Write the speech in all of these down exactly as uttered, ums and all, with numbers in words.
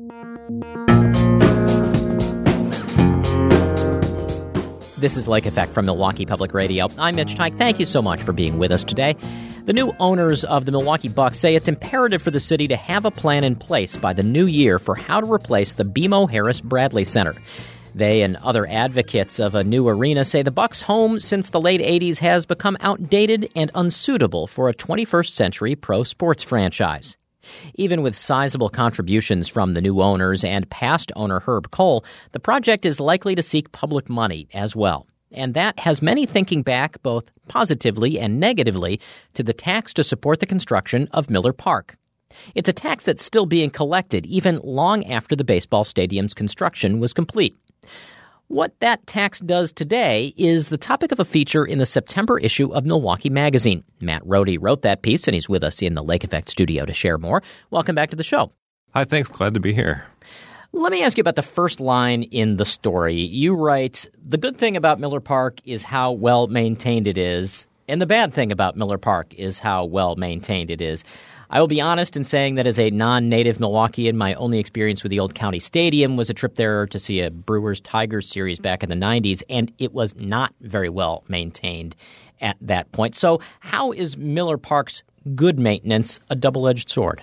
This is Lake Effect from Milwaukee Public Radio. I'm Mitch Teich. Thank you so much for being with us today. The new owners of the Milwaukee Bucks say it's imperative for the city to have a plan in place by the new year for how to replace the B M O Harris Bradley Center. They and other advocates of a new arena say the Bucks' home since the late eighties has become outdated and unsuitable for a twenty-first century pro sports franchise. Even with sizable contributions from the new owners and past owner Herb Kohl, the project is likely to seek public money as well. And that has many thinking back both positively and negatively to the tax to support the construction of Miller Park. It's a tax that's still being collected even long after the baseball stadium's construction was complete. What that tax does today is the topic of a feature in the September issue of Milwaukee Magazine. Matt Rohde wrote that piece, and he's with us in the Lake Effect studio to share more. Welcome back to the show. Hi, thanks. Glad to be here. Let me ask you about the first line in the story. You write, the good thing about Miller Park is how well maintained it is, and the bad thing about Miller Park is how well maintained it is. I will be honest in saying that as a non-native Milwaukeean, my only experience with the old County Stadium was a trip there to see a Brewers-Tigers series back in the nineties, and it was not very well maintained at that point. So how is Miller Park's good maintenance a double-edged sword?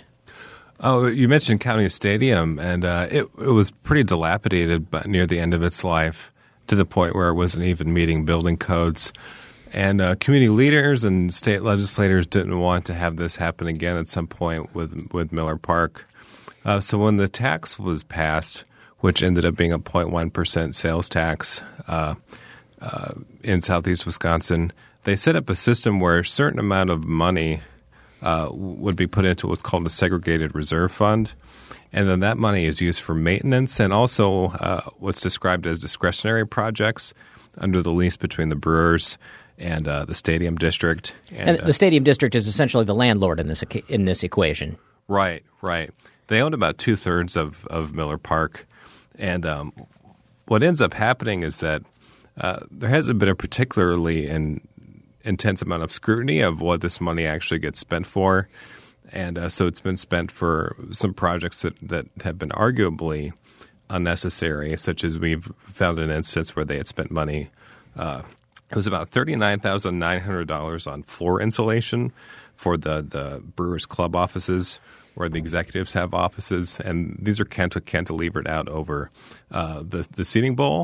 Oh, you mentioned County Stadium, and uh, it, it was pretty dilapidated but near the end of its life to the point where it wasn't even meeting building codes. And uh, community leaders and state legislators didn't want to have this happen again at some point with with Miller Park. Uh, so when the tax was passed, which ended up being a zero point one percent sales tax uh, uh, in southeast Wisconsin, they set up a system where a certain amount of money uh, would be put into what's called a segregated reserve fund. And then that money is used for maintenance and also uh, what's described as discretionary projects under the lease between the Brewers and uh, the Stadium District. And, and the uh, Stadium District is essentially the landlord in this in this equation. Right, right. They owned about two-thirds of, of Miller Park. And um, what ends up happening is that uh, there hasn't been a particularly in, intense amount of scrutiny of what this money actually gets spent for. And uh, so it's been spent for some projects that, that have been arguably unnecessary, such as we've found an instance where they had spent money uh, It was about thirty-nine thousand nine hundred dollars on floor insulation for the, the Brewers Club offices where the executives have offices. And these are cant- cantilevered out over uh, the, the seating bowl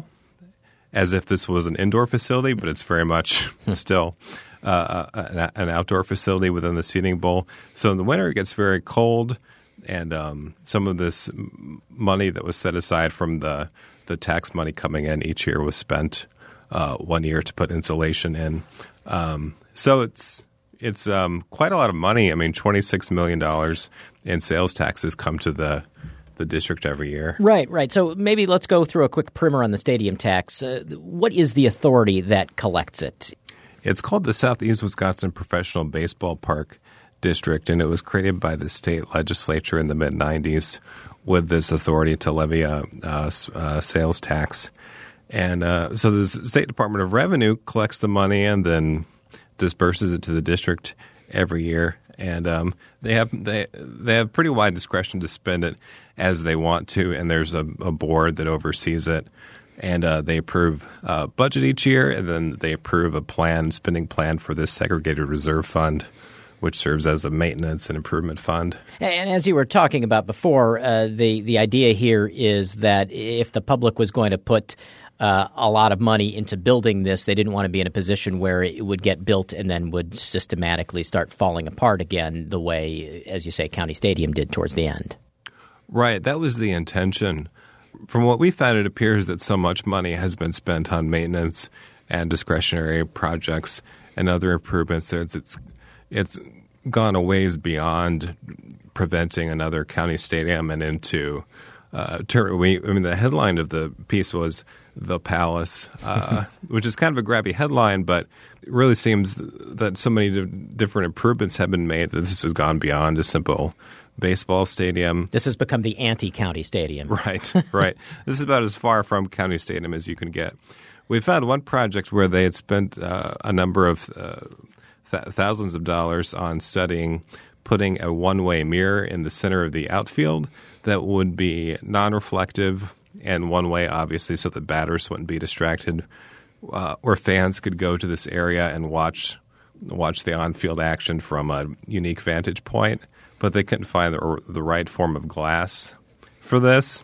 as if this was an indoor facility, but it's very much still uh, an, an outdoor facility within the seating bowl. So in the winter, it gets very cold. And um, some of this money that was set aside from the, the tax money coming in each year was spent Uh, one year to put insulation in. Um, so it's it's um, quite a lot of money. I mean, twenty-six million dollars in sales taxes come to the the district every year. Right, right. So maybe let's go through a quick primer on the stadium tax. Uh, what is the authority that collects it? It's called the Southeast Wisconsin Professional Baseball Park District, and it was created by the state legislature in the mid nineties with this authority to levy a, a, a sales tax. And uh, so the State Department of Revenue collects the money and then disperses it to the district every year. And um, they have they they have pretty wide discretion to spend it as they want to. And there's a, a board that oversees it. And uh, they approve a budget each year, and then they approve a plan, spending plan for this segregated reserve fund, which serves as a maintenance and improvement fund. And as you were talking about before, uh, the, the idea here is that if the public was going to put uh, a lot of money into building this, they didn't want to be in a position where it would get built and then would systematically start falling apart again the way, as you say, County Stadium did towards the end. Right. That was the intention. From what we found, it appears that so much money has been spent on maintenance and discretionary projects and other improvements that it's it's gone a ways beyond preventing another county stadium and into uh, ter- we, I mean, the headline of the piece was The Palace, uh, which is kind of a grabby headline, but it really seems that so many different improvements have been made that this has gone beyond a simple baseball stadium. This has become the anti-county stadium. Right, right. This is about as far from county stadium as you can get. We found one project where they had spent uh, a number of uh, th- thousands of dollars on studying putting a one-way mirror in the center of the outfield that would be non-reflective and one-way, obviously, so that batters wouldn't be distracted, uh, where fans could go to this area and watch watch the on-field action from a unique vantage point, but they couldn't find the, the right form of glass for this,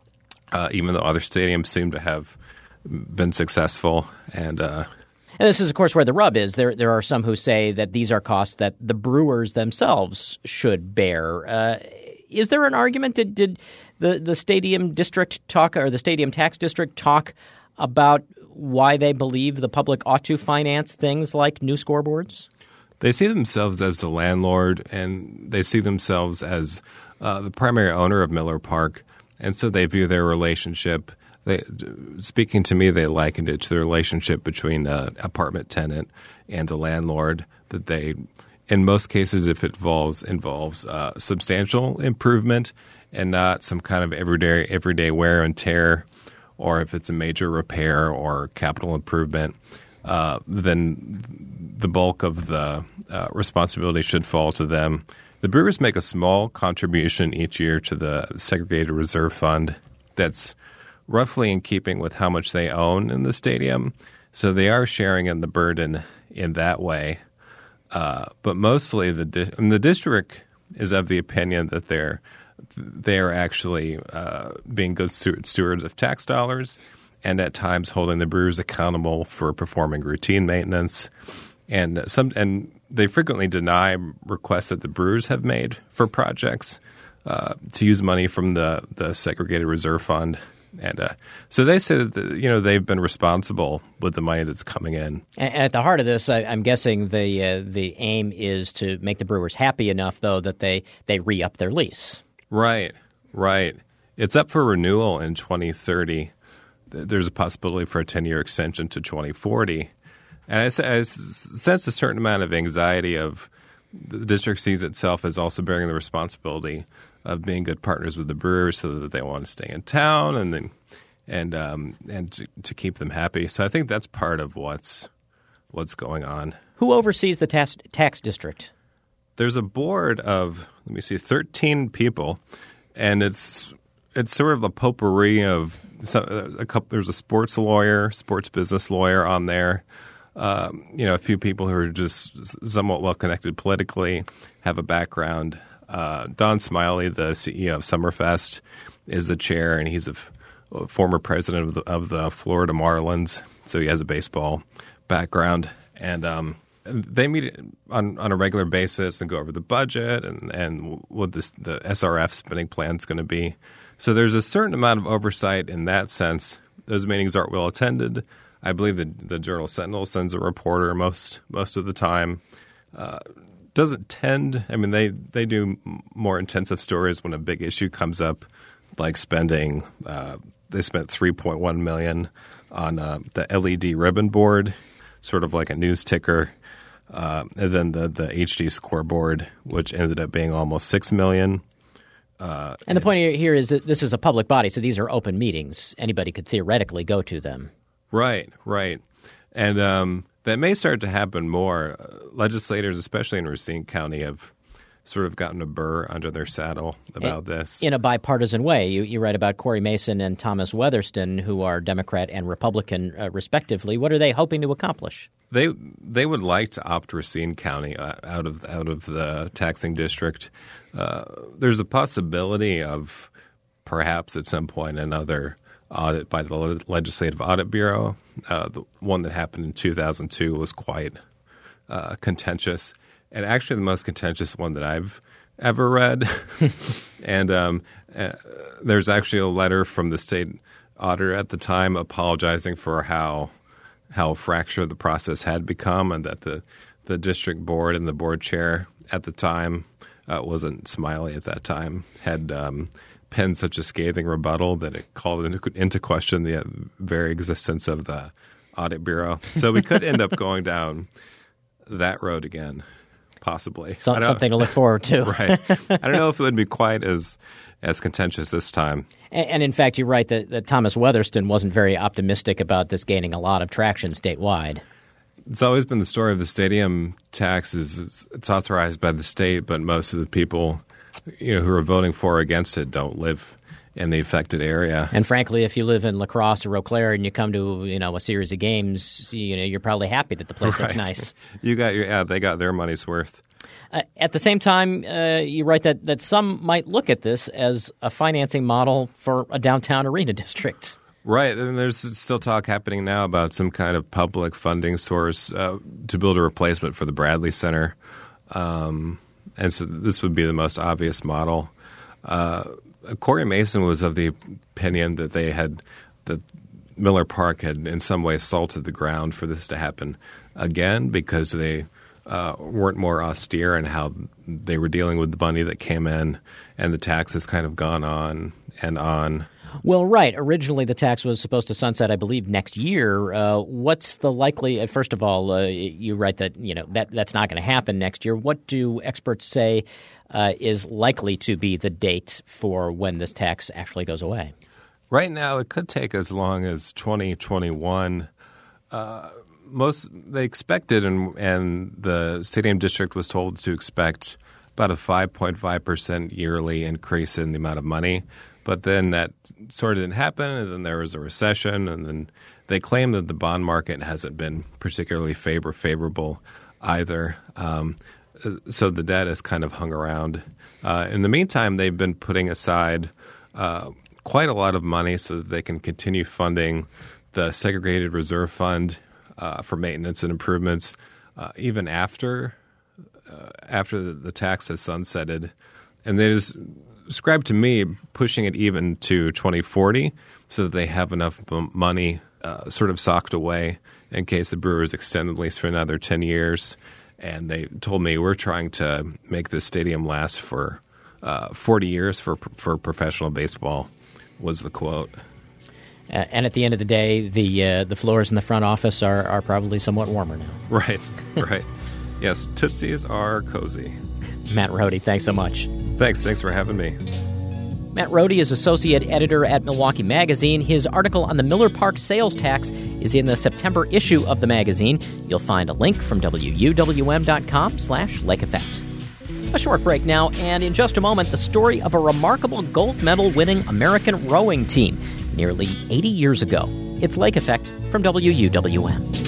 uh, even though other stadiums seem to have been successful. And uh, And this is, of course, where the rub is. There there are some who say that these are costs that the Brewers themselves should bear. Uh, is there an argument? Did, did the, the stadium district talk, or the stadium tax district talk about why they believe the public ought to finance things like new scoreboards? They see themselves as the landlord, and they see themselves as uh, the primary owner of Miller Park, and so they view their relationship. They, speaking to me, they likened it to the relationship between an apartment tenant and a landlord, that they, in most cases, if it involves, involves uh, substantial improvement and not some kind of everyday everyday wear and tear, or if it's a major repair or capital improvement, uh, then the bulk of the uh, responsibility should fall to them. The Brewers make a small contribution each year to the Segregated Reserve Fund that's roughly in keeping with how much they own in the stadium. So they are sharing in the burden in that way. Uh, but mostly the di- and the district is of the opinion that they're they are actually uh, being good stewards of tax dollars, and at times holding the Brewers accountable for performing routine maintenance. And some and they frequently deny requests that the Brewers have made for projects uh, to use money from the, the Segregated Reserve Fund. And uh, so they say that the, you know they've been responsible with the money that's coming in. And at the heart of this, I, I'm guessing the uh, the aim is to make the Brewers happy enough, though, that they, they re-up their lease. Right, right. It's up for renewal in twenty thirty. There's a possibility for a ten-year extension to twenty forty. And I, I sense a certain amount of anxiety of the district sees itself as also bearing the responsibility of being good partners with the Brewers so that they want to stay in town and then and um, and to, to keep them happy. So I think that's part of what's what's going on. Who oversees the tax, tax district? There's a board of, let me see, thirteen people, and it's it's sort of a potpourri of some, a couple. There's a sports lawyer, sports business lawyer on there. Um, you know, a few people who are just somewhat well connected politically, have a background. Uh, Don Smiley, the C E O of Summerfest, is the chair, and he's a, f- a former president of the, of the Florida Marlins, so he has a baseball background. And um, they meet on, on a regular basis and go over the budget and, and what this, the S R F spending plan is going to be. So there's a certain amount of oversight in that sense. Those meetings aren't well attended. I believe the, the Journal Sentinel sends a reporter most most of the time. Uh, doesn't tend – I mean, they, they do more intensive stories when a big issue comes up, like spending uh, – they spent three point one million dollars on uh, the L E D ribbon board, sort of like a news ticker, uh, and then the, the H D scoreboard, which ended up being almost six million dollars. Uh, and the point here is that this is a public body, so these are open meetings. Anybody could theoretically go to them. Right, right. And um, that may start to happen more. Uh, legislators, especially in Racine County, have sort of gotten a burr under their saddle about in, this. In a bipartisan way. You, you write about Corey Mason and Thomas Weatherston, who are Democrat and Republican, uh, respectively. What are they hoping to accomplish? They they would like to opt Racine County uh, out of out of the taxing district. Uh, there's a possibility of perhaps at some point another audit by the Legislative Audit Bureau. Uh, the one that happened in two thousand two was quite uh, contentious, and actually the most contentious one that I've ever read. and um, uh, there's actually a letter from the state auditor at the time apologizing for how how fractured the process had become, and that the, the district board and the board chair at the time uh, wasn't Smiley at that time, had um, penned such a scathing rebuttal that it called into, into question the very existence of the audit bureau. So we could end up going down that road again, possibly. So, something to look forward to. Right. I don't know if it would be quite as as contentious this time. And, and in fact, you're right that, that Thomas Weatherston wasn't very optimistic about this gaining a lot of traction statewide. It's always been the story of the stadium tax is it's authorized by the state, but most of the people, you know, who are voting for or against it don't live in the affected area. And frankly, if you live in La Crosse or Eau Claire and you come to, you know, a series of games, you know, you're probably happy that the place right. looks nice. You got your yeah, they got their money's worth. Uh, at the same time, uh, you write that, that some might look at this as a financing model for a downtown arena district. Right, and there's still talk happening now about some kind of public funding source uh, to build a replacement for the Bradley Center, um, and so this would be the most obvious model. Uh, Corey Mason was of the opinion that they had that Miller Park had in some way salted the ground for this to happen again because they uh, weren't more austere in how they were dealing with the money that came in, and the tax has kind of gone on and on. Well, right. Originally, the tax was supposed to sunset, I believe, next year. Uh, what's the likely? Uh, first of all, uh, you write that you know that that's not going to happen next year. What do experts say uh, is likely to be the date for when this tax actually goes away? Right now, it could take as long as twenty twenty-one. Uh, most they expected, and, and the stadium district was told to expect about a five point five percent yearly increase in the amount of money. But then that sort of didn't happen, and then there was a recession, and then they claim that the bond market hasn't been particularly favor- favorable either. Um, so the debt has kind of hung around. Uh, in the meantime, they've been putting aside uh, quite a lot of money so that they can continue funding the segregated reserve fund uh, for maintenance and improvements, uh, even after uh, after the, the tax has sunsetted. And they just described to me pushing it even to twenty forty so that they have enough m- money uh, sort of socked away in case the Brewers extend the lease for another ten years. And they told me we're trying to make this stadium last for uh, forty years for for professional baseball, was the quote. Uh, and at the end of the day, the uh, the floors in the front office are, are probably somewhat warmer now. Right, right. Yes, Tootsies are cozy. Matt Rohde, thanks so much. Thanks. Thanks for having me. Matt Rohde is associate editor at Milwaukee Magazine. His article on the Miller Park sales tax is in the September issue of the magazine. You'll find a link from W U W M dot com slash Lake Effect. A short break now, and in just a moment, the story of a remarkable gold medal-winning American rowing team nearly eighty years ago. It's Lake Effect from W U W M.